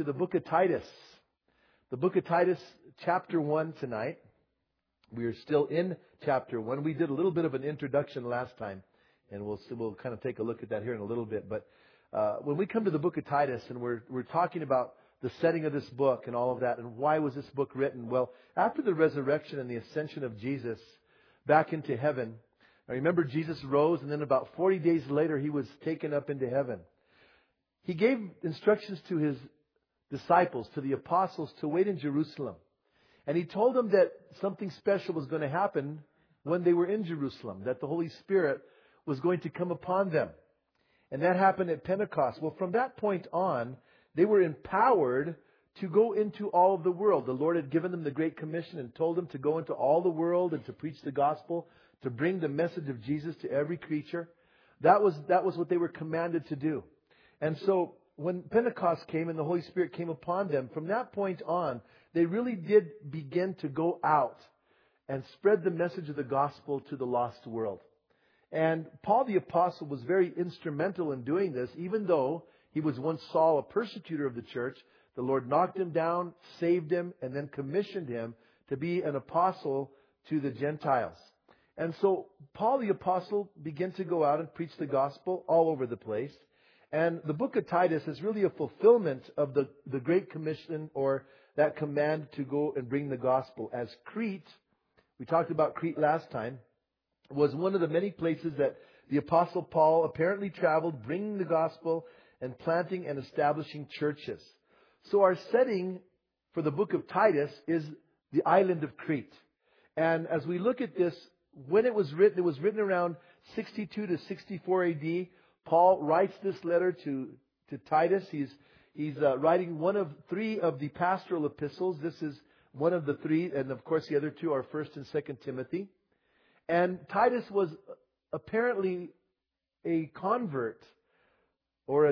to the book of Titus. The book of Titus, chapter 1 tonight. We are still in chapter 1. We did a little bit of an introduction last time, and we'll kind of take a look at that here in a little bit. But when we come to the book of Titus, and we're talking about the setting of this book and all of that, and why was this book written? Well, after the resurrection and the ascension of Jesus back into heaven, I remember Jesus rose, and then about 40 days later, He was taken up into heaven. He gave instructions to His disciples, to the apostles, to wait in Jerusalem. And He told them that something special was going to happen when they were in Jerusalem, that the Holy Spirit was going to come upon them. And that happened at Pentecost. Well, from that point on, they were empowered to go into all of the world. The Lord had given them the Great Commission and told them to go into all the world and to preach the gospel, to bring the message of Jesus to every creature. That was what they were commanded to do. And so when Pentecost came and the Holy Spirit came upon them, from that point on, they really did begin to go out and spread the message of the gospel to the lost world. And Paul the Apostle was very instrumental in doing this, even though he was once Saul, a persecutor of the church. The Lord knocked him down, saved him, and then commissioned him to be an apostle to the Gentiles. And so Paul the Apostle began to go out and preach the gospel all over the place. And the book of Titus is really a fulfillment of the Great Commission, or that command to go and bring the gospel. As Crete, we talked about Crete last time, was one of the many places that the Apostle Paul apparently traveled, bringing the gospel and planting and establishing churches. So our setting for the book of Titus is the island of Crete. And as we look at this, when it was written around 62 to 64 AD. Paul writes this letter to Titus. He's writing one of three of the pastoral epistles. This is one of the three, and of course the other two are 1st and 2nd Timothy. And Titus was apparently a convert or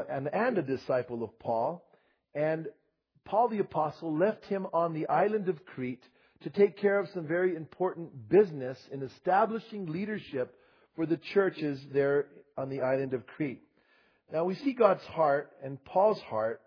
a disciple of Paul. And Paul the Apostle left him on the island of Crete to take care of some very important business in establishing leadership for the churches there on the island of Crete. Now we see God's heart and Paul's heart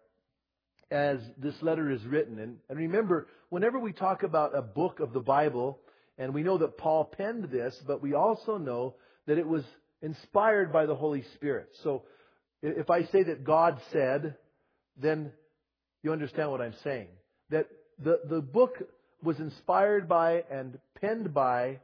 as this letter is written. And remember, whenever we talk about a book of the Bible, and we know that Paul penned this, but we also know that it was inspired by the Holy Spirit. So if I say that God said, then you understand what I'm saying. That the book was inspired by and penned by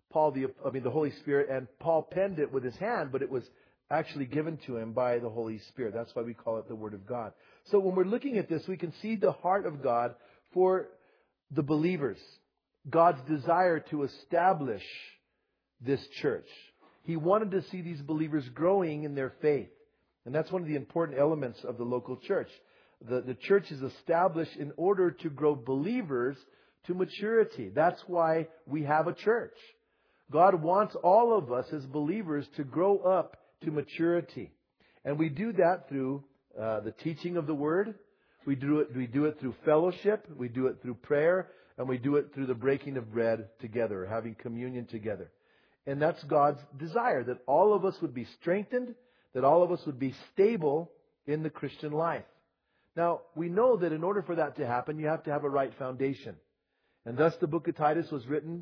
the Holy Spirit, and Paul penned it with his hand, but it was actually given to him by the Holy Spirit. That's why we call it the Word of God. So when we're looking at this, we can see the heart of God for the believers. God's desire to establish this church. He wanted to see these believers growing in their faith. And that's one of the important elements of the local church. The church is established in order to grow believers to maturity. That's why we have a church. God wants all of us as believers to grow up to maturity. And we do that through the teaching of the Word. We do it through fellowship. We do it through prayer. And we do it through the breaking of bread together, having communion together. And that's God's desire, that all of us would be strengthened, that all of us would be stable in the Christian life. Now, we know that in order for that to happen, you have to have a right foundation. And thus the book of Titus was written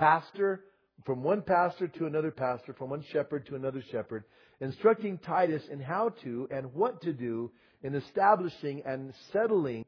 from one pastor to another pastor, from one shepherd to another shepherd, instructing Titus in how to and what to do in establishing and settling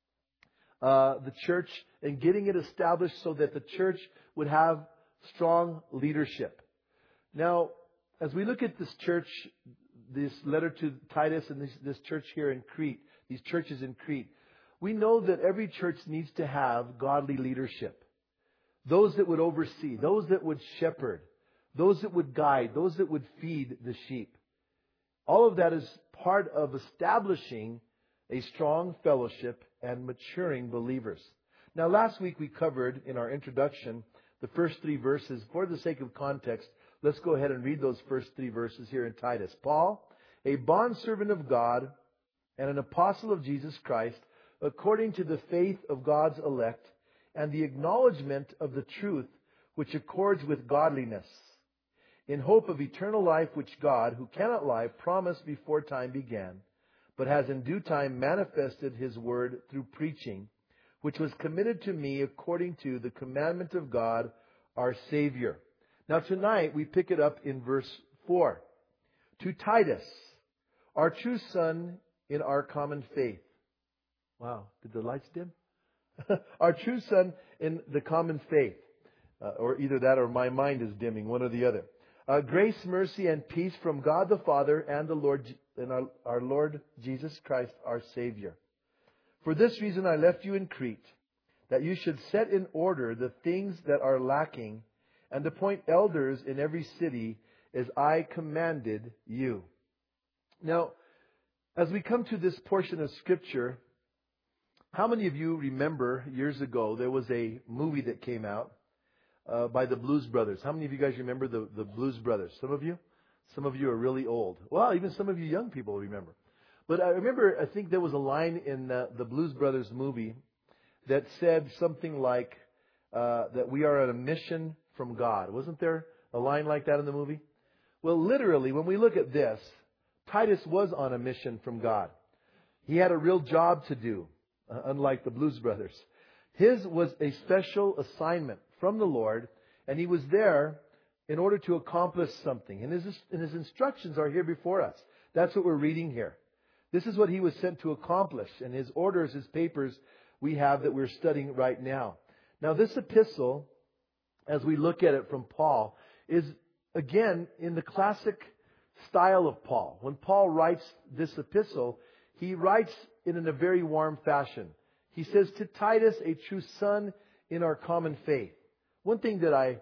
the church and getting it established so that the church would have strong leadership. Now, as we look at this church, this letter to Titus and this church here in Crete, these churches in Crete, we know that every church needs to have godly leadership. Those that would oversee, those that would shepherd, those that would guide, those that would feed the sheep. All of that is part of establishing a strong fellowship and maturing believers. Now, last week we covered in our introduction the first three verses. For the sake of context, let's go ahead and read those first three verses here in Titus. Paul, a bondservant of God and an apostle of Jesus Christ, according to the faith of God's elect, and the acknowledgement of the truth which accords with godliness, in hope of eternal life which God, who cannot lie, promised before time began, but has in due time manifested His word through preaching, which was committed to me according to the commandment of God, our Savior. Now tonight we pick it up in verse 4. To Titus, our true son in our common faith. Wow, did the lights dim? Our true son in the common faith. Or either that or my mind is dimming, one or the other. Grace, mercy, and peace from God the Father and the Lord and our Lord Jesus Christ, our Savior. For this reason I left you in Crete, that you should set in order the things that are lacking, and appoint elders in every city, as I commanded you. Now, as we come to this portion of Scripture, how many of you remember years ago there was a movie that came out by the Blues Brothers? How many of you guys remember the Blues Brothers? Some of you? Some of you are really old. Well, even some of you young people remember. But I think there was a line in the Blues Brothers movie that said something like that we are on a mission from God. Wasn't there a line like that in the movie? Well, literally, when we look at this, Titus was on a mission from God. He had a real job to do, unlike the Blues Brothers. His was a special assignment from the Lord, and he was there in order to accomplish something. And his instructions are here before us. That's what we're reading here. This is what he was sent to accomplish. And his orders, his papers, we have that we're studying right now. Now, this epistle, as we look at it from Paul, is, again, in the classic style of Paul. When Paul writes this epistle, he writes it in a very warm fashion. He says, to Titus, a true son in our common faith. One thing that I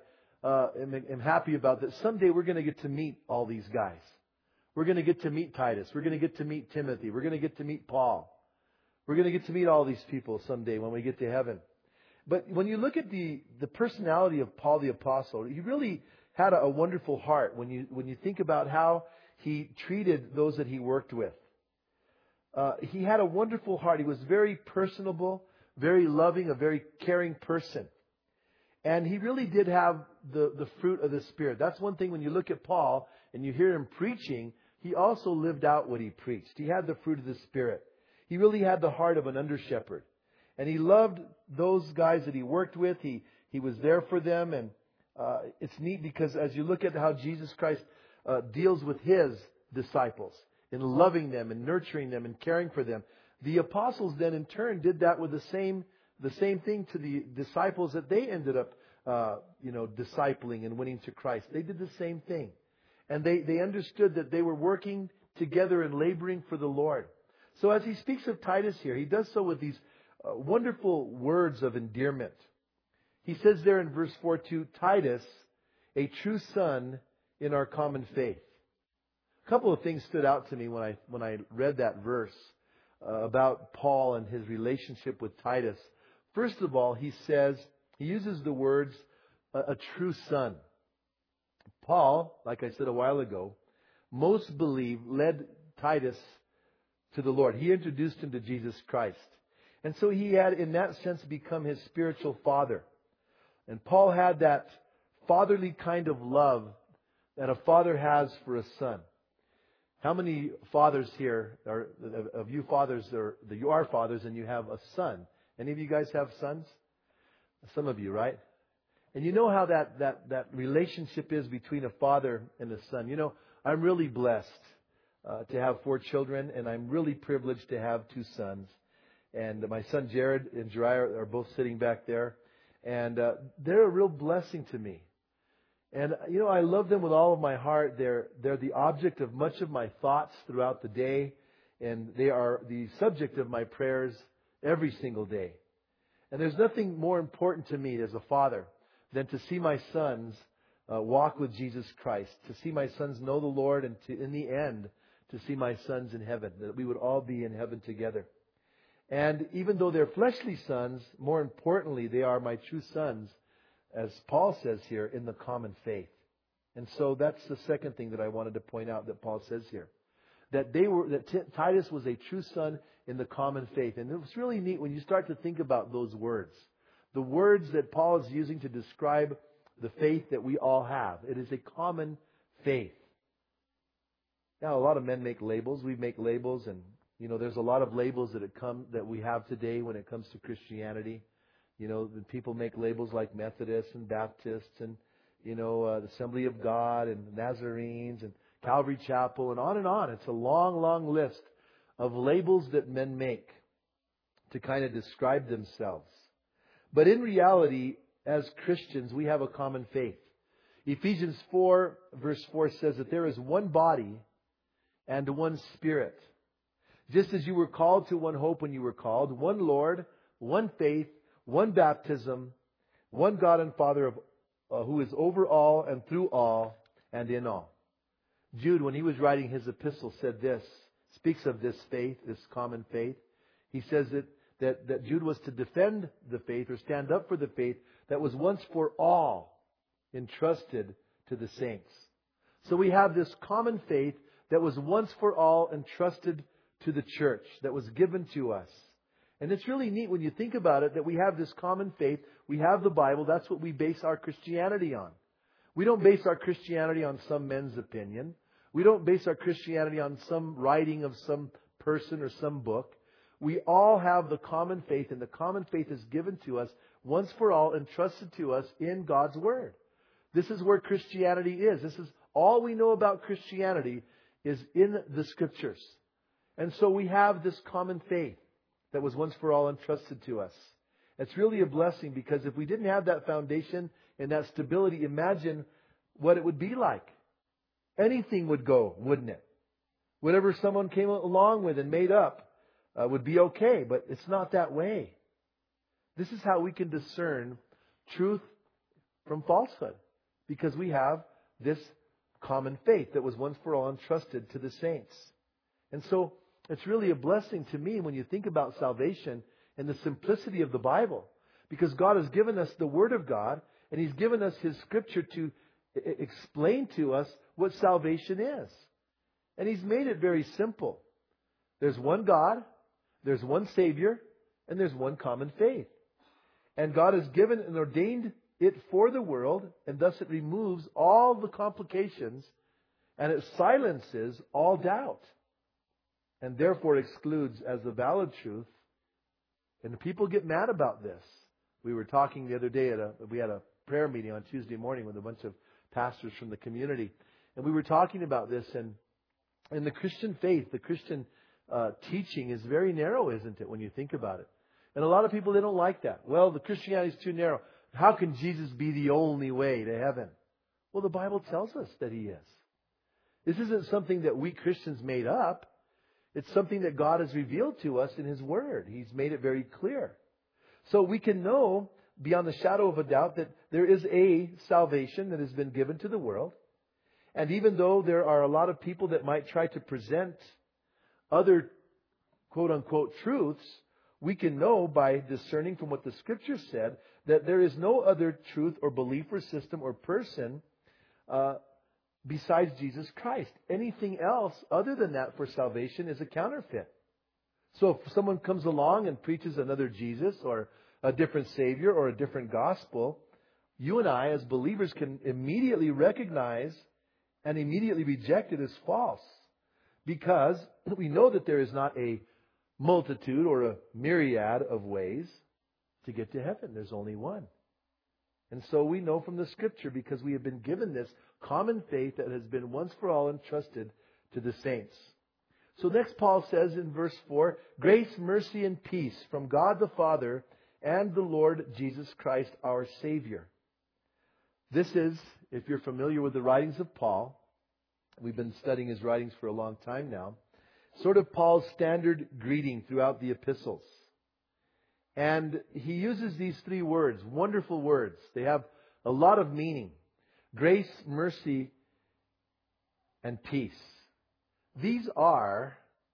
am happy about, that someday we're going to get to meet all these guys. We're going to get to meet Titus. We're going to get to meet Timothy. We're going to get to meet Paul. We're going to get to meet all these people someday when we get to heaven. But when you look at the personality of Paul the Apostle, he really had a wonderful heart when you think about how he treated those that he worked with. He had a wonderful heart. He was very personable, very loving, a very caring person. And he really did have the fruit of the Spirit. That's one thing when you look at Paul and you hear him preaching, he also lived out what he preached. He had the fruit of the Spirit. He really had the heart of an under-shepherd. And he loved those guys that he worked with. He was there for them. And it's neat because as you look at how Jesus Christ deals with His disciples in loving them and nurturing them and caring for them, the apostles then in turn did that with the same thing to the disciples that they ended up discipling and winning to Christ. They did the same thing. And they understood that they were working together and laboring for the Lord. So as he speaks of Titus here, he does so with these wonderful words of endearment. He says there in verse 4, to Titus, a true son in our common faith. A couple of things stood out to me when I read that verse about Paul and his relationship with Titus. First of all, he uses the words, a true son. Paul, like I said a while ago, most believe led Titus to the Lord. He introduced him to Jesus Christ. And so he had, in that sense, become his spiritual father. And Paul had that fatherly kind of love that a father has for a son. How many fathers here of you fathers you are fathers and you have a son? Any of you guys have sons? Some of you, right? And you know how that relationship is between a father and a son. You know, I'm really blessed to have 4 children, and I'm really privileged to have 2 sons. And my son Jared and Jeriah are both sitting back there. And they're a real blessing to me. And, you know, I love them with all of my heart. They're the object of much of my thoughts throughout the day. And they are the subject of my prayers every single day. And there's nothing more important to me as a father than to see my sons walk with Jesus Christ. To see my sons know the Lord, and to, in the end, to see my sons in heaven. That we would all be in heaven together. And even though they're fleshly sons, more importantly, they are my true sons, as Paul says here, in the common faith. And so that's the second thing that I wanted to point out that Paul says here. That Titus was a true son in the common faith. And it's really neat when you start to think about those words. The words that Paul is using to describe the faith that we all have. It is a common faith. Now, a lot of men make labels. We make labels, and There's a lot of labels that we have today when it comes to Christianity. The people make labels like Methodists and Baptists and, the Assembly of God and Nazarenes and Calvary Chapel and on and on. It's a long, long list of labels that men make to kind of describe themselves. But in reality, as Christians, we have a common faith. Ephesians 4 verse 4 says that there is one body and one Spirit. Just as you were called to one hope when you were called, one Lord, one faith, one baptism, one God and Father who is over all and through all and in all. Jude, when he was writing his epistle, said this, speaks of this faith, this common faith. He says that Jude was to defend the faith or stand up for the faith that was once for all entrusted to the saints. So we have this common faith that was once for all entrusted to the church, that was given to us. And it's really neat when you think about it that we have this common faith. We have the Bible. That's what we base our Christianity on. We don't base our Christianity on some men's opinion. We don't base our Christianity on some writing of some person or some book. We all have the common faith, and the common faith is given to us once for all, entrusted to us in God's Word. This is where Christianity is. This is all we know about Christianity is in the Scriptures. And so we have this common faith that was once for all entrusted to us. It's really a blessing, because if we didn't have that foundation and that stability, imagine what it would be like. Anything would go, wouldn't it? Whatever someone came along with and made up would be okay, but it's not that way. This is how we can discern truth from falsehood, because we have this common faith that was once for all entrusted to the saints. And so it's really a blessing to me when you think about salvation and the simplicity of the Bible, because God has given us the Word of God, and He's given us His Scripture to explain to us what salvation is. And He's made it very simple. There's one God, there's one Savior, and there's one common faith. And God has given and ordained it for the world, and thus it removes all the complications, and it silences all doubt, and therefore excludes as the valid truth. And people get mad about this. We were talking the other day we had a prayer meeting on Tuesday morning with a bunch of pastors from the community, and we were talking about this. And the Christian faith, the Christian teaching is very narrow, isn't it, when you think about it? And a lot of people, they don't like that. Well, the Christianity is too narrow. How can Jesus be the only way to heaven? Well, the Bible tells us that He is. This isn't something that we Christians made up. It's something that God has revealed to us in His Word. He's made it very clear. So we can know beyond the shadow of a doubt that there is a salvation that has been given to the world. And even though there are a lot of people that might try to present other quote-unquote truths, we can know by discerning from what the Scripture said that there is no other truth or belief or system or person besides Jesus Christ. Anything else other than that for salvation is a counterfeit. So if someone comes along and preaches another Jesus or a different Savior or a different gospel, you and I as believers can immediately recognize and immediately reject it as false, because we know that there is not a multitude or a myriad of ways to get to heaven. There's only one. And so we know from the Scripture, because we have been given this common faith that has been once for all entrusted to the saints. So next Paul says in verse 4, grace, mercy, and peace from God the Father and the Lord Jesus Christ our Savior. This is, if you're familiar with the writings of Paul, we've been studying his writings for a long time now, sort of Paul's standard greeting throughout the epistles. And he uses these three words, wonderful words. They have a lot of meaning. Grace, mercy, and peace. These are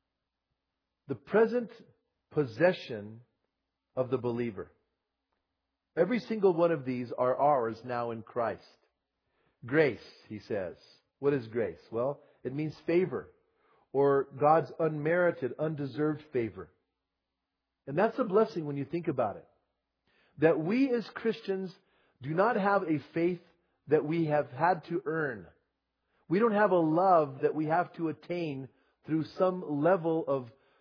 the present possession of the believer. Every single one of these are ours now in Christ. Grace, he says. What is grace? Well, it means favor, or God's unmerited, undeserved favor. And that's a blessing when you think about it. That we as Christians do not have a faith that we have had to earn. We don't have a love that we have to attain through some level of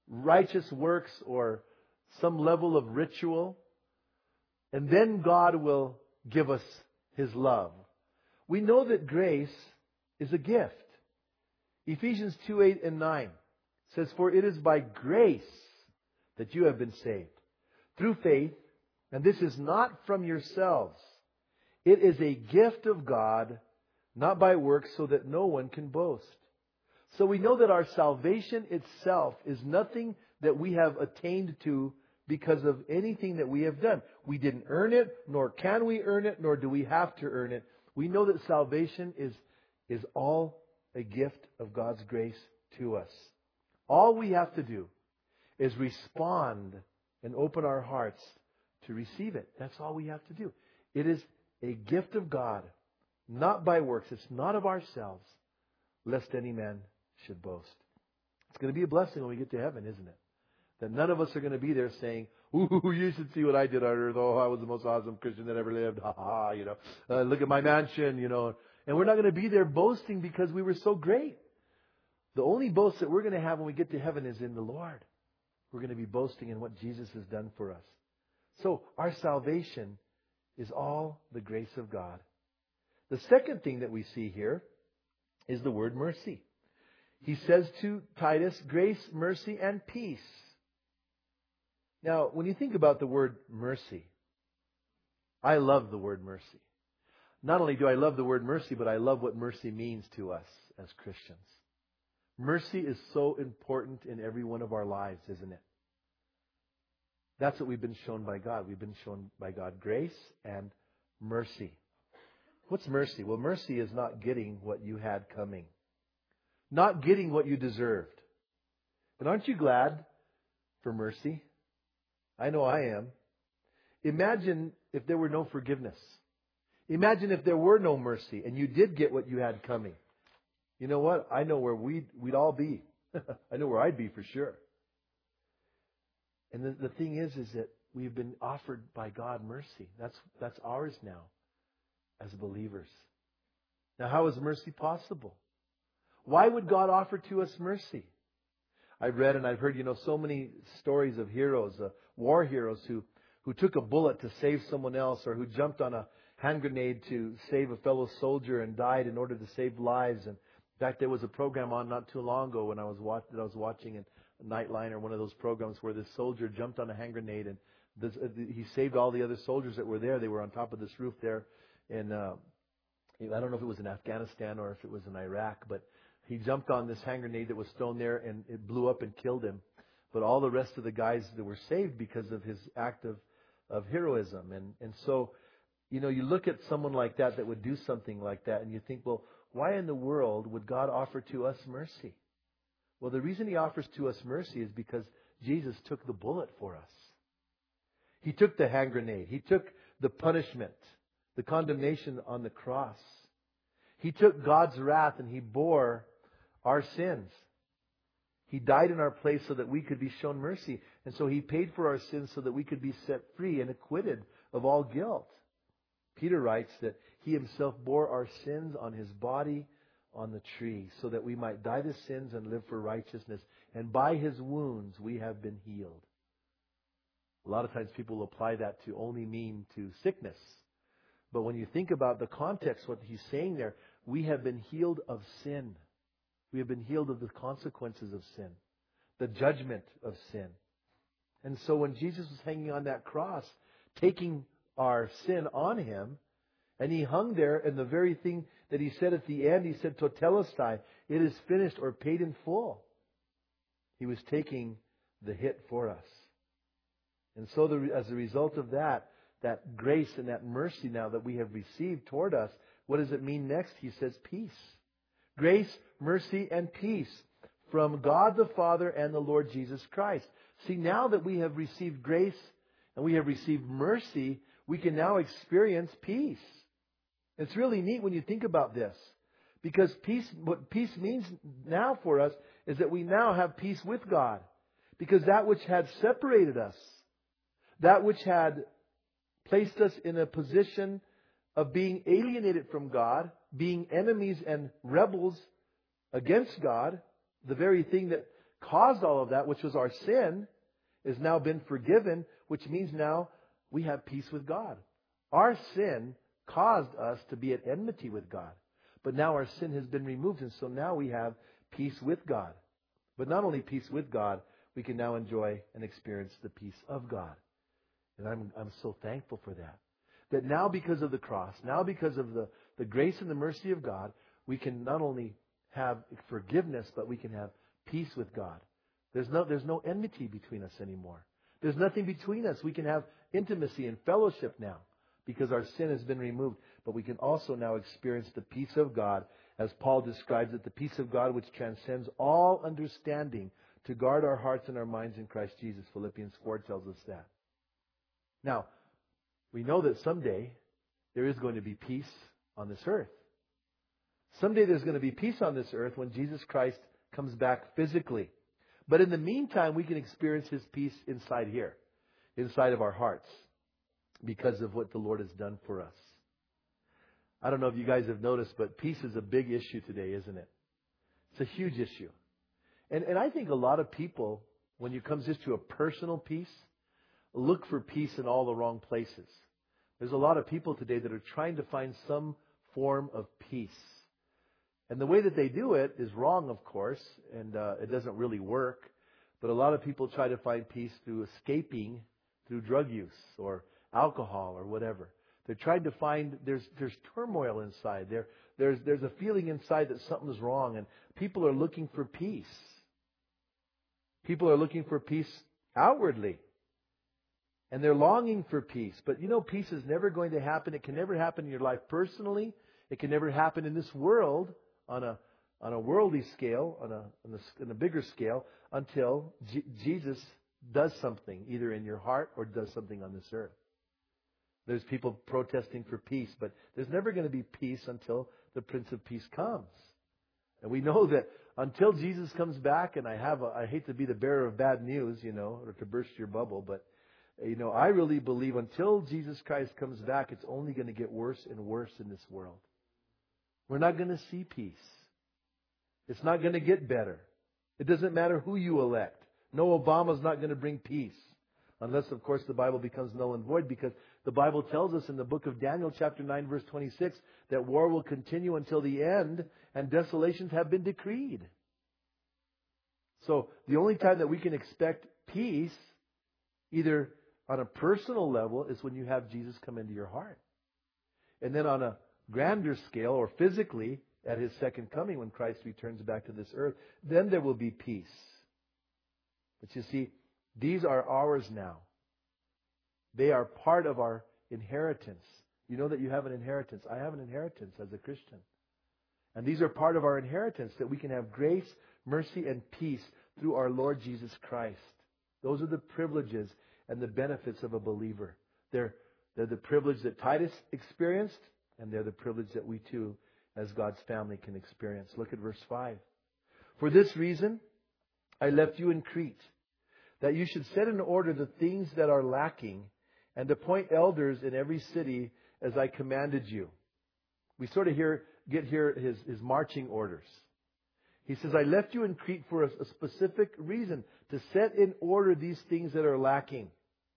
righteous works or some level of ritual. And then God will give us His love. We know that grace is a gift. Ephesians 2:8 and 9 says, "For it is by grace that you have been saved, through faith, and this is not from yourselves. It is a gift of God, not by works, so that no one can boast." So we know that our salvation itself is nothing that we have attained to because of anything that we have done. We didn't earn it, nor can we earn it, nor do we have to earn it. We know that salvation is all a gift of God's grace to us. All we have to do is respond and open our hearts to receive it. That's all we have to do. It is a gift of God, not by works. It's not of ourselves, lest any man should boast. It's going to be a blessing when we get to heaven, isn't it? That none of us are going to be there saying, "Ooh, you should see what I did on earth. Oh, I was the most awesome Christian that ever lived. Ha ha, look at my mansion, And we're not going to be there boasting because we were so great. The only boast that we're going to have when we get to heaven is in the Lord. We're going to be boasting in what Jesus has done for us. So our salvation is all the grace of God. The second thing that we see here is the word mercy. He says to Titus, grace, mercy, and peace. Now, when you think about the word mercy, I love the word mercy. Not only do I love the word mercy, but I love what mercy means to us as Christians. Mercy is so important in every one of our lives, isn't it? That's what we've been shown by God. We've been shown by God grace and mercy. What's mercy? Well, mercy is not getting what you had coming. Not getting what you deserved. And aren't you glad for mercy? I know I am. Imagine if there were no forgiveness. Imagine if there were no mercy and you did get what you had coming. You know what? I know where we'd all be. I know where I'd be for sure. And the thing is that we've been offered by God mercy. That's ours now as believers. Now, how is mercy possible? Why would God offer to us mercy? I've read and I've heard, so many stories of heroes, war heroes who took a bullet to save someone else, or who jumped on a hand grenade to save a fellow soldier and died in order to save lives. And in fact, there was a program on not too long ago when I was watching in Nightline, or one of those programs, where this soldier jumped on a hand grenade and he saved all the other soldiers that were there. They were on top of this roof there in, I don't know if it was in Afghanistan or if it was in Iraq, but he jumped on this hand grenade that was thrown there and it blew up and killed him. But all the rest of the guys that were saved because of his act of heroism. And so, you look at someone like that would do something like that, and you think, well, why in the world would God offer to us mercy? Well, the reason He offers to us mercy is because Jesus took the bullet for us. He took the hand grenade. He took the punishment, the condemnation on the cross. He took God's wrath and He bore our sins. He died in our place so that we could be shown mercy. And so He paid for our sins so that we could be set free and acquitted of all guilt. Peter writes that He Himself bore our sins on His body on the tree so that we might die to sins and live for righteousness. And by His wounds we have been healed. A lot of times people apply that to only mean to sickness. But when you think about the context, what He's saying there, we have been healed of sin. We have been healed of the consequences of sin, the judgment of sin. And so when Jesus was hanging on that cross, taking our sin on Him, and He hung there, and the very thing that He said at the end, He said, "Totelestai," it is finished or paid in full. He was taking the hit for us. And so as a result of that grace and that mercy now that we have received toward us, what does it mean next? He says peace. Grace, mercy, and peace from God the Father and the Lord Jesus Christ. See, now that we have received grace and we have received mercy, we can now experience peace. It's really neat when you think about this. Because what peace means now for us is that we now have peace with God. Because that which had separated us, that which had placed us in a position of being alienated from God, being enemies and rebels against God, the very thing that caused all of that, which was our sin, has now been forgiven, which means now we have peace with God. Our sin caused us to be at enmity with God. But now our sin has been removed, and so now we have peace with God. But not only peace with God, we can now enjoy and experience the peace of God. And I'm so thankful for that. That now because of the cross, now because of the grace and the mercy of God, we can not only have forgiveness, but we can have peace with God. There's no enmity between us anymore. There's nothing between us. We can have intimacy and fellowship now because our sin has been removed. But we can also now experience the peace of God, as Paul describes it, the peace of God which transcends all understanding, to guard our hearts and our minds in Christ Jesus. Philippians 4 tells us that. Now, we know that someday there is going to be peace on this earth. Someday there's going to be peace on this earth when Jesus Christ comes back physically. But in the meantime, we can experience His peace inside here, inside of our hearts, because of what the Lord has done for us. I don't know if you guys have noticed, but peace is a big issue today, isn't it? It's a huge issue. And I think a lot of people, when it comes just to a personal peace, look for peace in all the wrong places. There's a lot of people today that are trying to find some form of peace. And the way that they do it is wrong, of course, and it doesn't really work. But a lot of people try to find peace through escaping through drug use or alcohol or whatever. They're trying to find, there's turmoil inside. There's a feeling inside that something's wrong, and people are looking for peace. People are looking for peace outwardly. And they're longing for peace. But you know, peace is never going to happen. It can never happen in your life personally. It can never happen in this world on a worldly scale, on a bigger scale, until Jesus does something, either in your heart or does something on this earth. There's people protesting for peace, but there's never going to be peace until the Prince of Peace comes. And we know that until Jesus comes back, and I hate to be the bearer of bad news, or to burst your bubble, but I really believe until Jesus Christ comes back, it's only going to get worse and worse in this world. We're not going to see peace. It's not going to get better. It doesn't matter who you elect. No, Obama's not going to bring peace. Unless, of course, the Bible becomes null and void, because the Bible tells us in the book of Daniel, chapter 9, verse 26, that war will continue until the end and desolations have been decreed. So the only time that we can expect peace, either on a personal level, is when you have Jesus come into your heart. And then on a grander scale, or physically, at His second coming, when Christ returns back to this earth, then there will be peace. But you see, these are ours now. They are part of our inheritance. You know that you have an inheritance. I have an inheritance as a Christian. And these are part of our inheritance, that we can have grace, mercy, and peace through our Lord Jesus Christ. Those are the privileges and the benefits of a believer. They're the privilege that Titus experienced, and they're the privilege that we too, as God's family, can experience. Look at verse 5. For this reason, I left you in Crete, that you should set in order the things that are lacking, and appoint elders in every city as I commanded you. We sort of get here his marching orders. He says, I left you in Crete for a specific reason, to set in order these things that are lacking.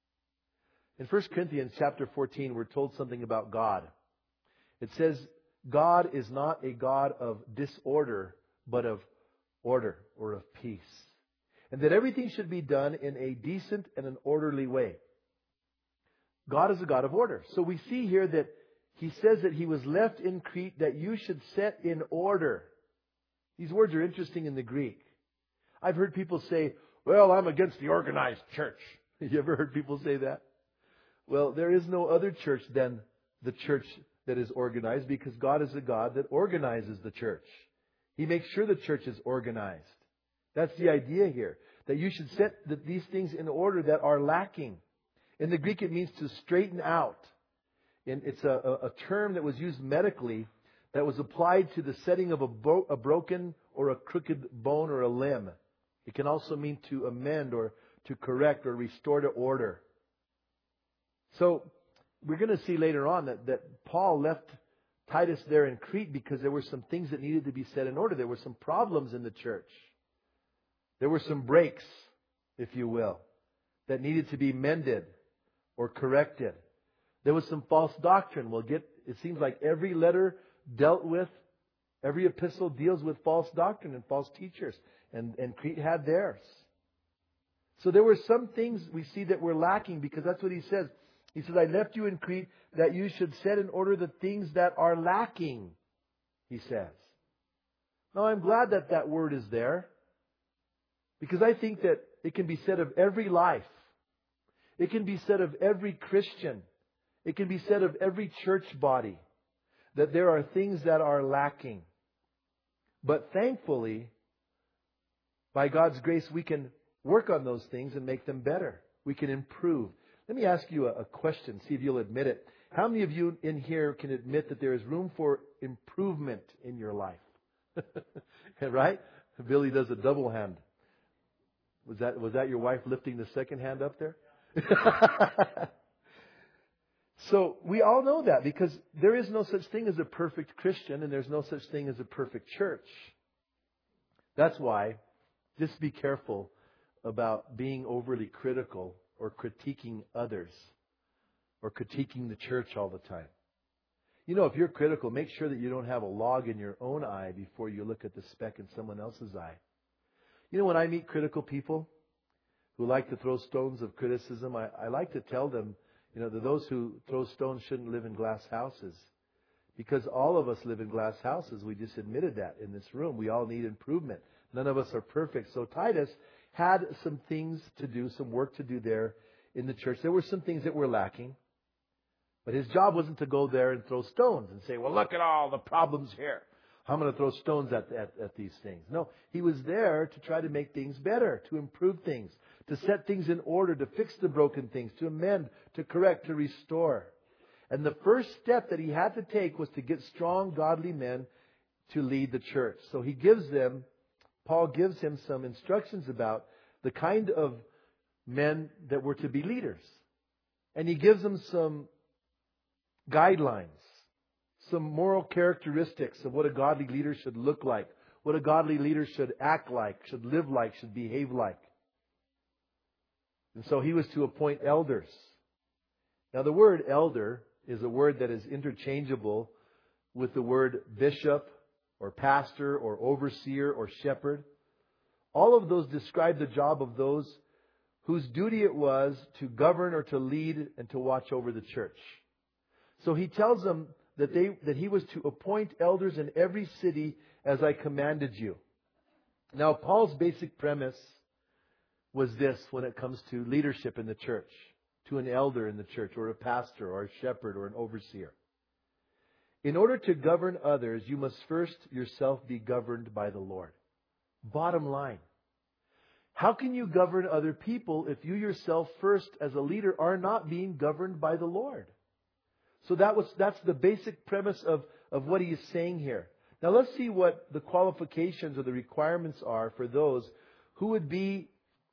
In 1 Corinthians chapter 14, we're told something about God. It says, God is not a God of disorder, but of order, or of peace. And that everything should be done in a decent and an orderly way. God is a God of order. So we see here that He says that He was left in Crete that you should set in order. These words are interesting in the Greek. I've heard people say, well, I'm against the organized church. You ever heard people say that? Well, there is no other church than the church that is organized, because God is a God that organizes the church. He makes sure the church is organized. That's the idea here, that you should set these things in order that are lacking. In the Greek, it means to straighten out. And it's a term that was used medically, that was applied to the setting of a broken or a crooked bone or a limb. It can also mean to amend or to correct or restore to order. So we're going to see later on that Paul left Titus there in Crete because there were some things that needed to be set in order. There were some problems in the church. There were some breaks, if you will, that needed to be mended or corrected. There was some false doctrine. It seems like every letter dealt with, every epistle deals with false doctrine and false teachers. And Crete had theirs. So there were some things we see that were lacking, because that's what he says. He says, I left you in Crete that you should set in order the things that are lacking, he says. Now I'm glad that that word is there, because I think that it can be said of every life. It can be said of every Christian. It can be said of every church body, that there are things that are lacking. But thankfully, by God's grace, we can work on those things and make them better. We can improve. Let me ask you a question, see if you'll admit it. How many of you in here can admit that there is room for improvement in your life? Right? Billy does a double hand. Was that your wife lifting the second hand up there? So we all know that, because there is no such thing as a perfect Christian, and there's no such thing as a perfect church. That's why just be careful about being overly critical or critiquing others or critiquing the church all the time. You know, if you're critical, make sure that you don't have a log in your own eye before you look at the speck in someone else's eye. You know, when I meet critical people who like to throw stones of criticism, I like to tell them, you know, that those who throw stones shouldn't live in glass houses. Because all of us live in glass houses. We just admitted that in this room. We all need improvement. None of us are perfect. So Titus had some things to do, some work to do there in the church. There were some things that were lacking. But his job wasn't to go there and throw stones and say, well, look at all the problems here. I'm going to throw stones at these things. No, he was there to try to make things better, to improve things, to set things in order, to fix the broken things, to amend, to correct, to restore. And the first step that he had to take was to get strong, godly men to lead the church. So Paul gives him some instructions about the kind of men that were to be leaders. And he gives them some guidelines, some moral characteristics of what a godly leader should look like, what a godly leader should act like, should live like, should behave like. And so he was to appoint elders. Now the word elder is a word that is interchangeable with the word bishop or pastor or overseer or shepherd. All of those describe the job of those whose duty it was to govern or to lead and to watch over the church. So he tells them that he was to appoint elders in every city as I commanded you. Now Paul's basic premise was this when it comes to leadership in the church, to an elder in the church, or a pastor, or a shepherd, or an overseer. In order to govern others, you must first yourself be governed by the Lord. Bottom line. How can you govern other people if you yourself first, as a leader, are not being governed by the Lord? So that's the basic premise of what he is saying here. Now let's see what the qualifications or the requirements are for those who would be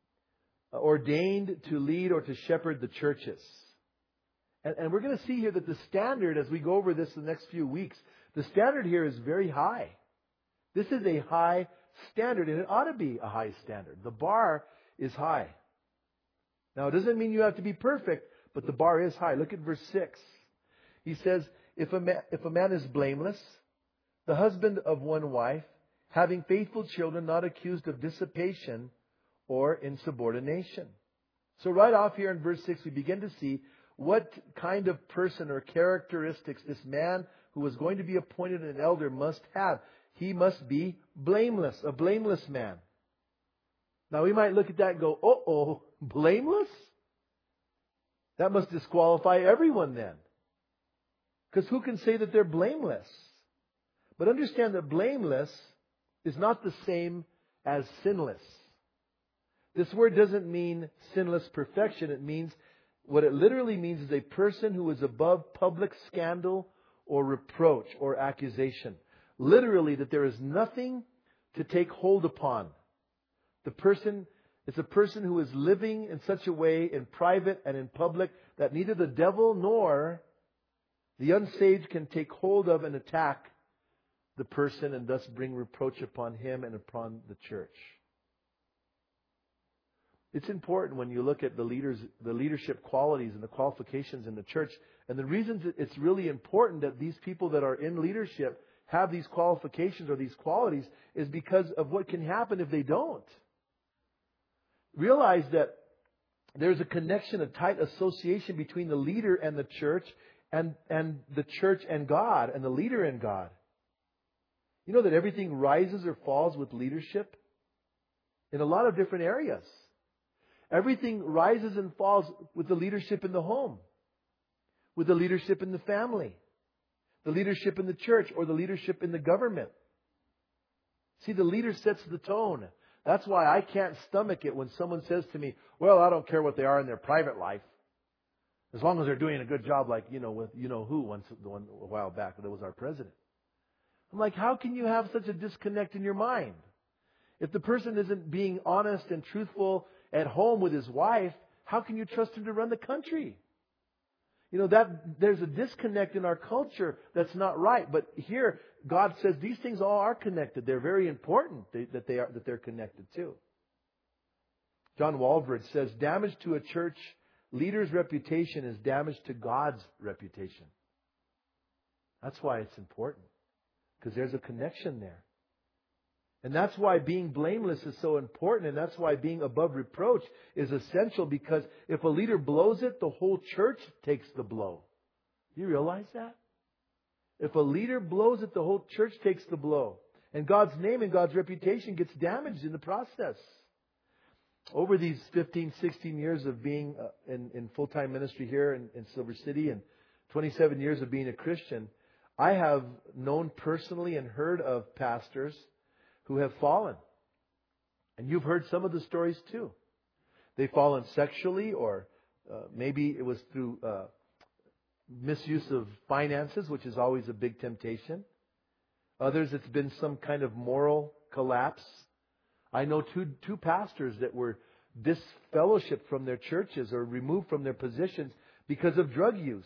ordained to lead or to shepherd the churches. And we're going to see here that the standard, as we go over this in the next few weeks, the standard here is very high. This is a high standard, and it ought to be a high standard. The bar is high. Now, it doesn't mean you have to be perfect, but the bar is high. Look at verse 6. He says, if a man is blameless, the husband of one wife, having faithful children, not accused of dissipation or insubordination. So right off here in verse 6, we begin to see what kind of person or characteristics this man who was going to be appointed an elder must have. He must be blameless, a blameless man. Now we might look at that and go, uh-oh, blameless? That must disqualify everyone then. Because who can say that they're blameless? But understand that blameless is not the same as sinless. This word doesn't mean sinless perfection. It means, what it literally means is a person who is above public scandal or reproach or accusation. Literally, that there is nothing to take hold upon. The person is a person who is living in such a way in private and in public that neither the devil nor the unsaved can take hold of and attack the person and thus bring reproach upon him and upon the church. It's important when you look at the leadership qualities and the qualifications in the church. And the reasons it's really important that these people that are in leadership have these qualifications or these qualities is because of what can happen if they don't. Realize that there's a connection, a tight association between the leader and the church and the church and God and the leader and God. You know that everything rises or falls with leadership in a lot of different areas. Everything rises and falls with the leadership in the home, with the leadership in the family, the leadership in the church, or the leadership in the government. See, the leader sets the tone. That's why I can't stomach it when someone says to me, well, I don't care what they are in their private life, as long as they're doing a good job, like, with who a while back, that was our president. I'm like, how can you have such a disconnect in your mind? If the person isn't being honest and truthful at home with his wife, how can you trust him to run the country? That there's a disconnect in our culture that's not right. But here, God says these things all are connected. They're very important that they're connected too. John Walvoord says, damage to a church leader's reputation is damage to God's reputation. That's why it's important, because there's a connection there. And that's why being blameless is so important. And that's why being above reproach is essential. Because if a leader blows it, the whole church takes the blow. Do you realize that? If a leader blows it, the whole church takes the blow. And God's name and God's reputation gets damaged in the process. Over these 15, 16 years of being in full-time ministry here in Silver City and 27 years of being a Christian, I have known personally and heard of pastors who have fallen. And you've heard some of the stories too. They've fallen sexually, or maybe it was through misuse of finances, which is always a big temptation. Others, it's been some kind of moral collapse. I know two pastors that were disfellowshipped from their churches or removed from their positions because of drug use.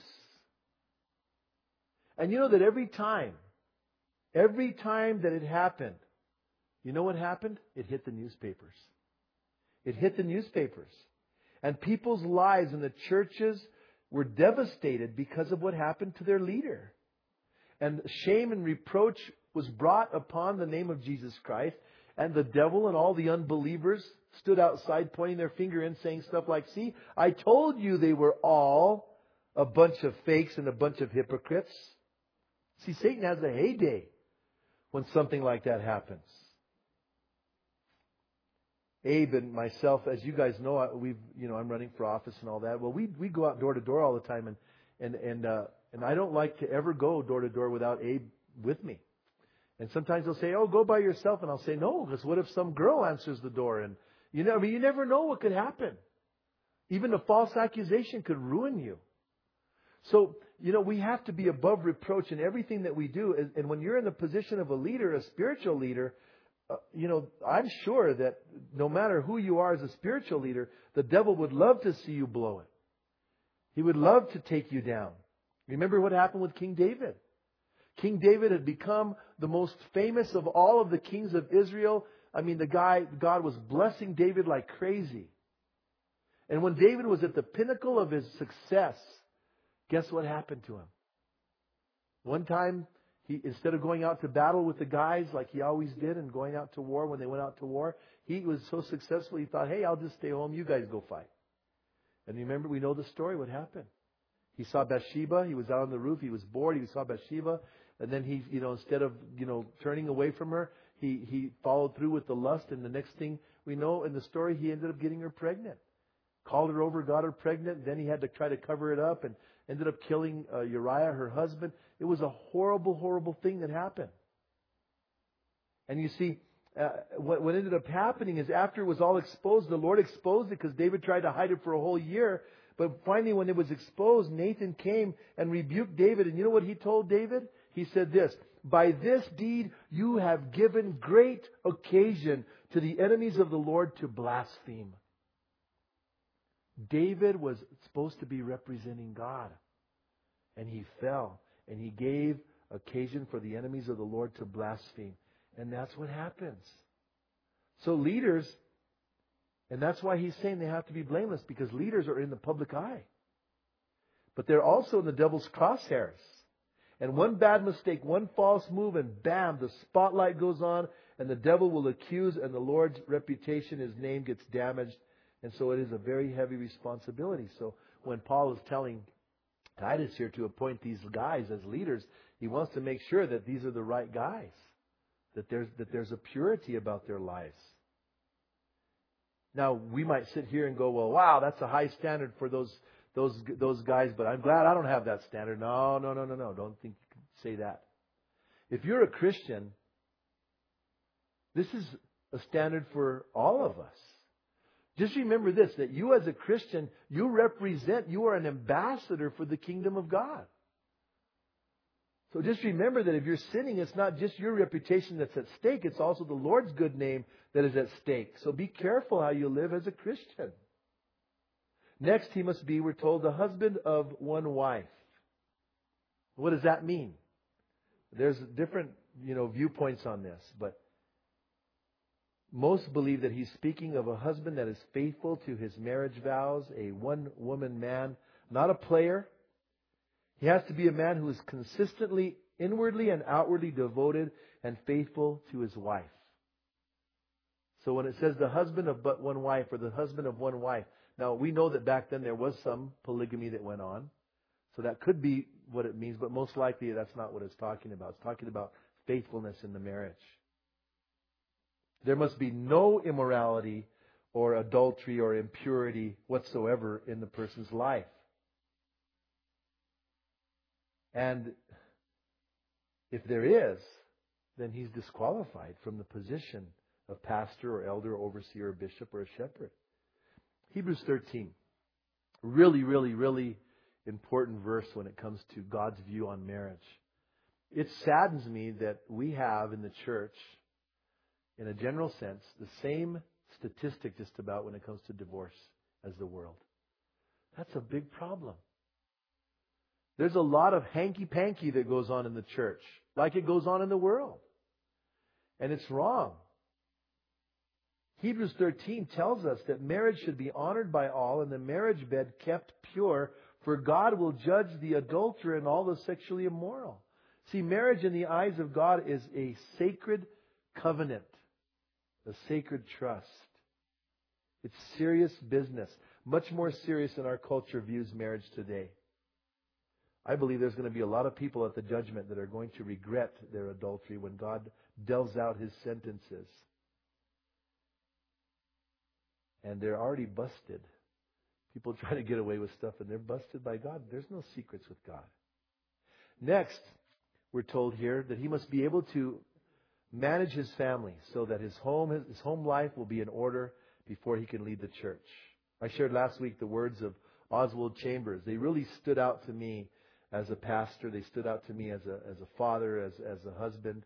And you know that every time that it happened, you know what happened? It hit the newspapers. It hit the newspapers. And people's lives in the churches were devastated because of what happened to their leader. And shame and reproach was brought upon the name of Jesus Christ. And the devil and all the unbelievers stood outside pointing their finger and saying stuff like, see, I told you they were all a bunch of fakes and a bunch of hypocrites. See, Satan has a heyday when something like that happens. Abe and myself, as you guys know, I'm running for office and all that. Well, we go out door to door all the time, and I don't like to ever go door to door without Abe with me. And sometimes they'll say, "Oh, go by yourself," and I'll say, "No, because what if some girl answers the door?" And you never know what could happen. Even a false accusation could ruin you. So, we have to be above reproach in everything that we do. And when you're in the position of a leader, a spiritual leader, I'm sure that no matter who you are as a spiritual leader, the devil would love to see you blow it. He would love to take you down. Remember what happened with King David? King David had become the most famous of all of the kings of Israel. I mean, God was blessing David like crazy. And when David was at the pinnacle of his success, guess what happened to him? One time, instead of going out to battle with the guys like he always did and going out to war when they went out to war, he was so successful he thought, hey, I'll just stay home. You guys go fight. And remember, we know the story, what happened. He saw Bathsheba. He was out on the roof. He was bored. He saw Bathsheba. And then he, instead of, turning away from her, he followed through with the lust. And the next thing we know in the story, he ended up getting her pregnant. Called her over, got her pregnant. Then he had to try to cover it up and ended up killing Uriah, her husband. It was a horrible, horrible thing that happened. And you see, what ended up happening is after it was all exposed, the Lord exposed it because David tried to hide it for a whole year. But finally, when it was exposed, Nathan came and rebuked David. And you know what he told David? He said this, by this deed you have given great occasion to the enemies of the Lord to blaspheme. David was supposed to be representing God. And he fell. And he gave occasion for the enemies of the Lord to blaspheme. And that's what happens. So leaders, And that's why he's saying they have to be blameless, because leaders are in the public eye. But they're also in the devil's crosshairs. And one bad mistake, one false move, and bam, the spotlight goes on, and the devil will accuse, and the Lord's reputation, His name gets damaged. And so it is a very heavy responsibility. So when Paul is telling Titus here to appoint these guys as leaders, he wants to make sure that these are the right guys, that there's a purity about their lives. Now, we might sit here and go, well, wow, that's a high standard for those guys, but I'm glad I don't have that standard. No. Don't think you can say that. If you're a Christian, this is a standard for all of us. Just remember this, that you as a Christian, you are an ambassador for the kingdom of God. So just remember that if you're sinning, it's not just your reputation that's at stake, it's also the Lord's good name that is at stake. So be careful how you live as a Christian. Next, he must be, we're told, the husband of one wife. What does that mean? There's different, viewpoints on this, but most believe that he's speaking of a husband that is faithful to his marriage vows, a one-woman man, not a player. He has to be a man who is consistently, inwardly and outwardly devoted and faithful to his wife. So when it says the husband of but one wife, or the husband of one wife, now we know that back then there was some polygamy that went on. So that could be what it means, but most likely that's not what it's talking about. It's talking about faithfulness in the marriage. There must be no immorality or adultery or impurity whatsoever in the person's life. And if there is, then he's disqualified from the position of pastor or elder or overseer or bishop or a shepherd. Hebrews 13. Really, really, really important verse when it comes to God's view on marriage. It saddens me that we have in the church, in a general sense, the same statistic just about when it comes to divorce as the world. That's a big problem. There's a lot of hanky-panky that goes on in the church, like it goes on in the world. And it's wrong. Hebrews 13 tells us that marriage should be honored by all and the marriage bed kept pure, for God will judge the adulterer and all the sexually immoral. See, marriage in the eyes of God is a sacred covenant, a sacred trust. It's serious business, much more serious than our culture views marriage today. I believe there's going to be a lot of people at the judgment that are going to regret their adultery when God delves out His sentences. And they're already busted. People try to get away with stuff and they're busted by God. There's no secrets with God. Next, we're told here that he must be able to manage his family so that his home life will be in order before he can lead the church. I shared last week the words of Oswald Chambers. They really stood out to me as a pastor. They stood out to me as a father, as a husband.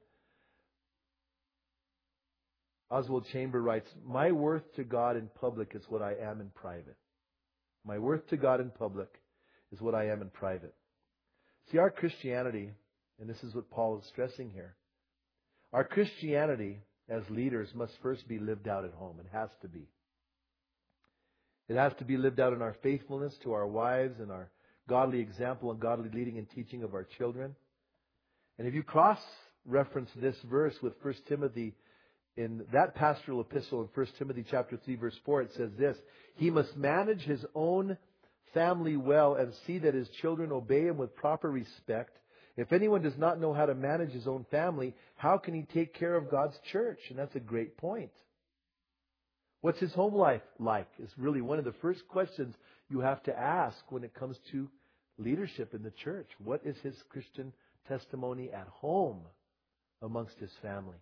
Oswald Chambers writes, "My worth to God in public is what I am in private." My worth to God in public is what I am in private. See, our Christianity, and this is what Paul is stressing here, our Christianity as leaders must first be lived out at home. It has to be. It has to be lived out in our faithfulness to our wives and our godly example and godly leading and teaching of our children. And if you cross-reference this verse with 1 Timothy, in that pastoral epistle in 1 Timothy chapter 3, verse 4, it says this: "He must manage his own family well and see that his children obey him with proper respect. If anyone does not know how to manage his own family, how can he take care of God's church?" And that's a great point. What's his home life like? Is really one of the first questions you have to ask when it comes to leadership in the church. What is his Christian testimony at home amongst his family?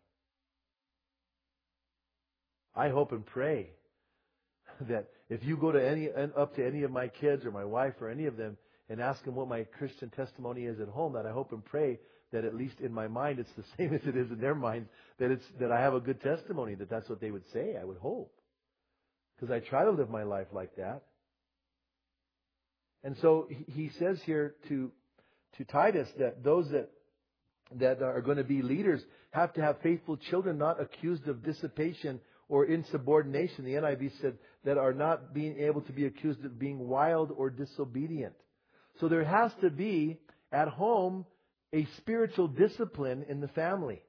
I hope and pray that if you go up to any of my kids or my wife or any of them and ask them what my Christian testimony is at home, that I hope and pray that at least in my mind it's the same as it is in their minds, that I have a good testimony, that's what they would say, I would hope. Because I try to live my life like that. And so he says here to Titus that those that are going to be leaders have to have faithful children, not accused of dissipation or insubordination. The NIV said that are not being able to be accused of being wild or disobedient. So there has to be, at home, a spiritual discipline in the family.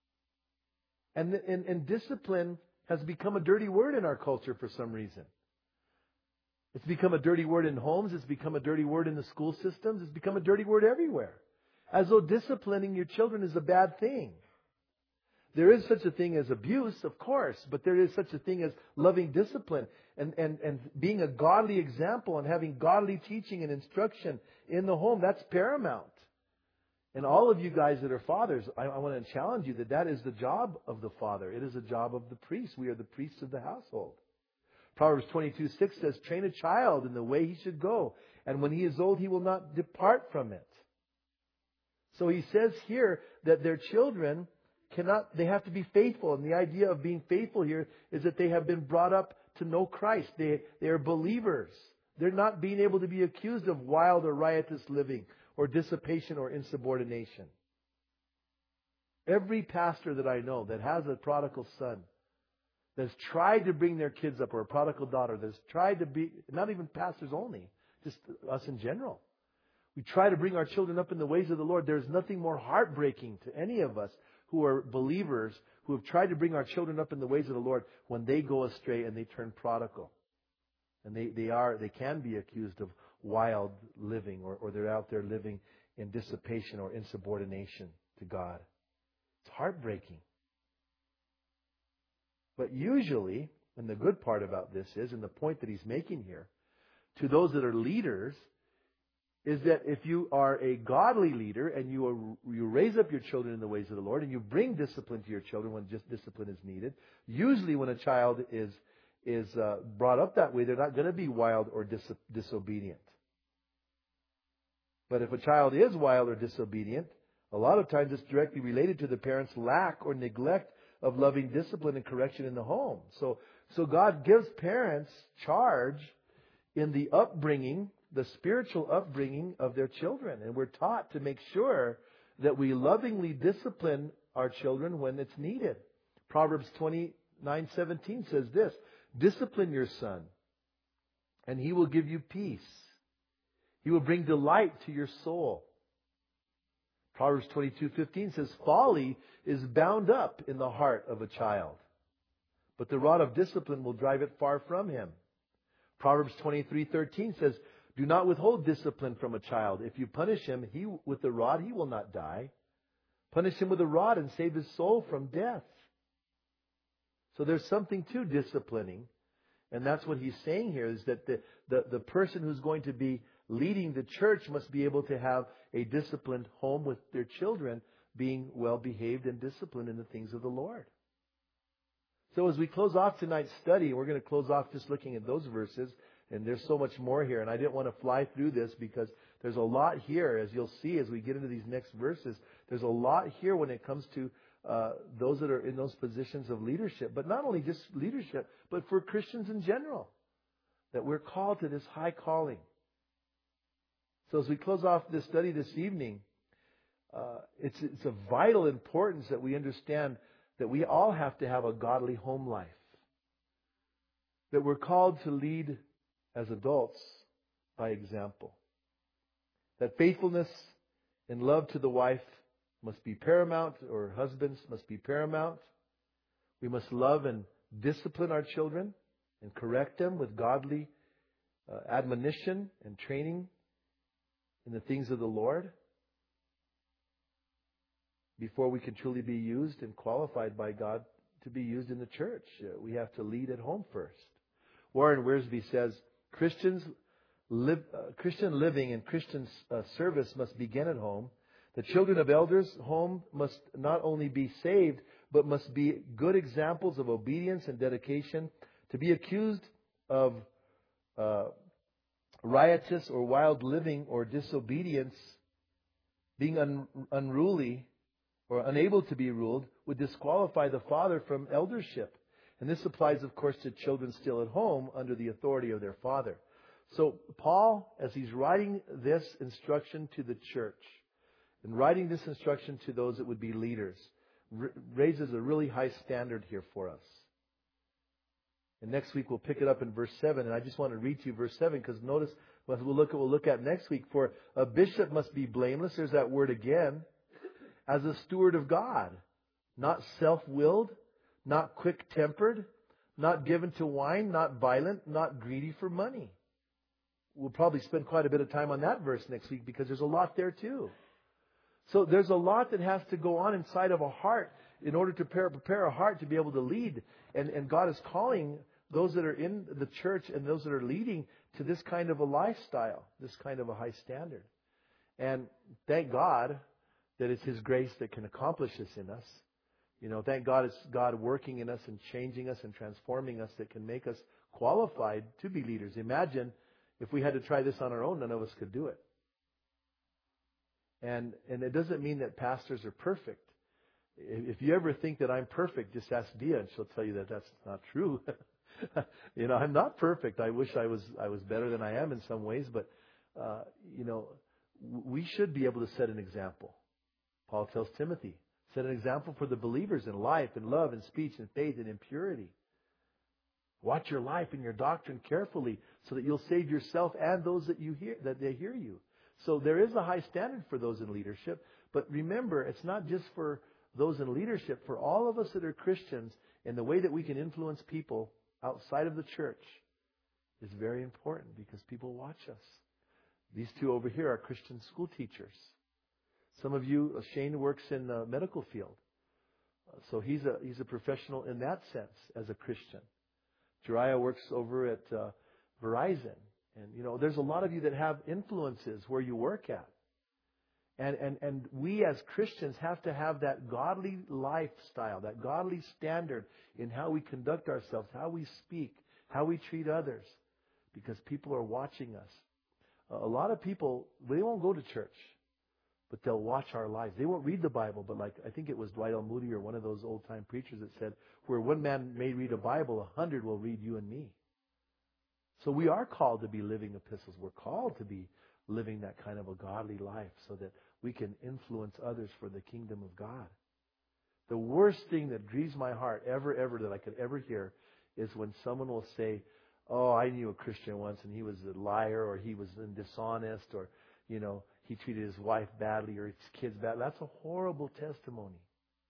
And discipline has become a dirty word in our culture for some reason. It's become a dirty word in homes. It's become a dirty word in the school systems. It's become a dirty word everywhere. As though disciplining your children is a bad thing. There is such a thing as abuse, of course, but there is such a thing as loving discipline and being a godly example and having godly teaching and instruction in the home. That's paramount. And all of you guys that are fathers, I want to challenge you that is the job of the father. It is a job of the priest. We are the priests of the household. Proverbs 22:6 says, train a child in the way he should go, and when he is old, he will not depart from it. So he says here that their children they have to be faithful. And the idea of being faithful here is that they have been brought up to know Christ. They are believers. They're not being able to be accused of wild or riotous living or dissipation or insubordination. Every pastor that I know that has a prodigal son, that's tried to bring their kids up, or a prodigal daughter, that's tried to be, not even pastors only, just us in general. We try to bring our children up in the ways of the Lord. There's nothing more heartbreaking to any of us who are believers who have tried to bring our children up in the ways of the Lord when they go astray and they turn prodigal. And they can be accused of wild living, or they're out there living in dissipation or insubordination to God. It's heartbreaking. But usually, and the good part about this is, and the point that he's making here, to those that are leaders, is that if you are a godly leader and you raise up your children in the ways of the Lord and you bring discipline to your children when just discipline is needed, usually when a child is brought up that way, they're not going to be wild or disobedient. But if a child is wild or disobedient, a lot of times it's directly related to the parents' lack or neglect of loving discipline and correction in the home. So God gives parents charge in the upbringing, the spiritual upbringing of their children. And we're taught to make sure that we lovingly discipline our children when it's needed. Proverbs 29:17 says this, discipline your son, and he will give you peace. He will bring delight to your soul. Proverbs 22:15 says, folly is bound up in the heart of a child, but the rod of discipline will drive it far from him. Proverbs 23:13 says, do not withhold discipline from a child. If you punish him with the rod, he will not die. Punish him with a rod and save his soul from death. So there's something to disciplining. And that's what he's saying here, is that the person who's going to be leading the church must be able to have a disciplined home with their children being well behaved and disciplined in the things of the Lord. So as we close off tonight's study, we're going to close off just looking at those verses. And there's so much more here. And I didn't want to fly through this because there's a lot here, as you'll see as we get into these next verses. There's a lot here when it comes to those that are in those positions of leadership. But not only just leadership, but for Christians in general. That we're called to this high calling. So as we close off this study this evening, it's of vital importance that we understand that we all have to have a godly home life. That we're called to lead as adults by example. That faithfulness and love to the wife must be paramount, or husbands must be paramount. We must love and discipline our children and correct them with godly admonition and training in the things of the Lord before we can truly be used and qualified by God to be used in the church. We have to lead at home first. Warren Wiersbe says, Christian living and Christian service must begin at home. The children of elders' home must not only be saved, but must be good examples of obedience and dedication. To be accused of riotous or wild living or disobedience, being unruly or unable to be ruled, would disqualify the father from eldership. And this applies, of course, to children still at home under the authority of their father. So Paul, as he's writing this instruction to the church, and writing this instruction to those that would be leaders, raises a really high standard here for us. And next week we'll pick it up in verse 7. And I just want to read to you verse 7 because notice what we'll look at next week. For a bishop must be blameless, there's that word again, as a steward of God, not self-willed, not quick-tempered, not given to wine, not violent, not greedy for money. We'll probably spend quite a bit of time on that verse next week because there's a lot there too. So there's a lot that has to go on inside of a heart in order to prepare a heart to be able to lead. And God is calling those that are in the church and those that are leading to this kind of a lifestyle, this kind of a high standard. And thank God that it's His grace that can accomplish this in us. Thank God it's God working in us and changing us and transforming us that can make us qualified to be leaders. Imagine if we had to try this on our own, none of us could do it. And it doesn't mean that pastors are perfect. If you ever think that I'm perfect, just ask Dia and she'll tell you that that's not true. I'm not perfect. I wish I was better than I am in some ways, but we should be able to set an example. Paul tells Timothy, set an example for the believers in life, in love, in speech, in faith, and in purity. Watch your life and your doctrine carefully so that you'll save yourself and those that they hear you. So there is a high standard for those in leadership. But remember, it's not just for those in leadership. For all of us that are Christians, and the way that we can influence people outside of the church is very important because people watch us. These two over here are Christian school teachers. Some of you, Shane works in the medical field. So he's a professional in that sense as a Christian. Jariah works over at Verizon. And, there's a lot of you that have influences where you work at. And we as Christians have to have that godly lifestyle, that godly standard in how we conduct ourselves, how we speak, how we treat others, because people are watching us. A lot of people, they won't go to church, but they'll watch our lives. They won't read the Bible, but I think it was Dwight L. Moody or one of those old-time preachers that said, where one man may read a Bible, 100 will read you and me. So we are called to be living epistles. We're called to be living that kind of a godly life so that we can influence others for the kingdom of God. The worst thing that grieves my heart ever that I could ever hear is when someone will say, oh, I knew a Christian once and he was a liar or he was dishonest or, he treated his wife badly or his kids badly. That's a horrible testimony.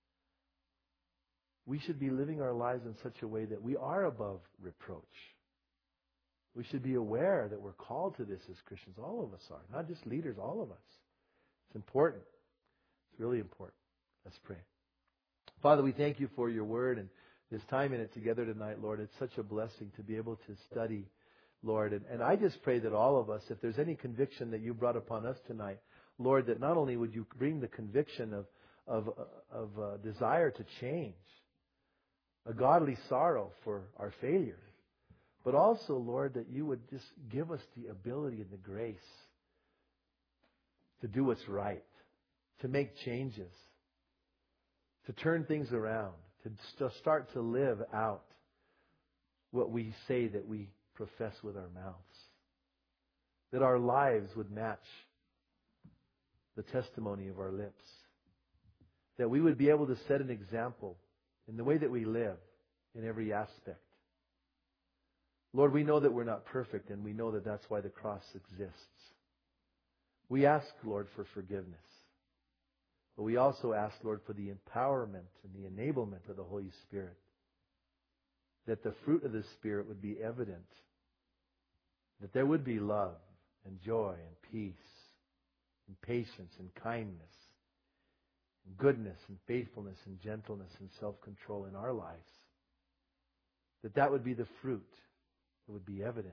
We should be living our lives in such a way that we are above reproach. We should be aware that we're called to this as Christians. All of us are. Not just leaders, all of us. It's important. It's really important. Let's pray. Father, we thank you for your word and this time in it together tonight, Lord. It's such a blessing to be able to study, Lord. And I just pray that all of us, if there's any conviction that you brought upon us tonight, Lord, that not only would you bring the conviction of desire to change, a godly sorrow for our failures, but also, Lord, that you would just give us the ability and the grace to do what's right, to make changes, to turn things around, to start to live out what we say that we profess with our mouths. That our lives would match the testimony of our lips. That we would be able to set an example in the way that we live in every aspect. Lord, we know that we're not perfect, and we know that that's why the cross exists. We ask, Lord, for forgiveness. But we also ask, Lord, for the empowerment and the enablement of the Holy Spirit. That the fruit of the Spirit would be evident. That there would be love and joy and peace and patience and kindness and goodness and faithfulness and gentleness and self-control in our lives. That would be the fruit. It would be evident.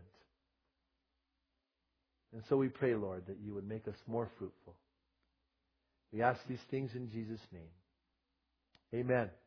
And so we pray, Lord, that you would make us more fruitful. We ask these things in Jesus' name. Amen.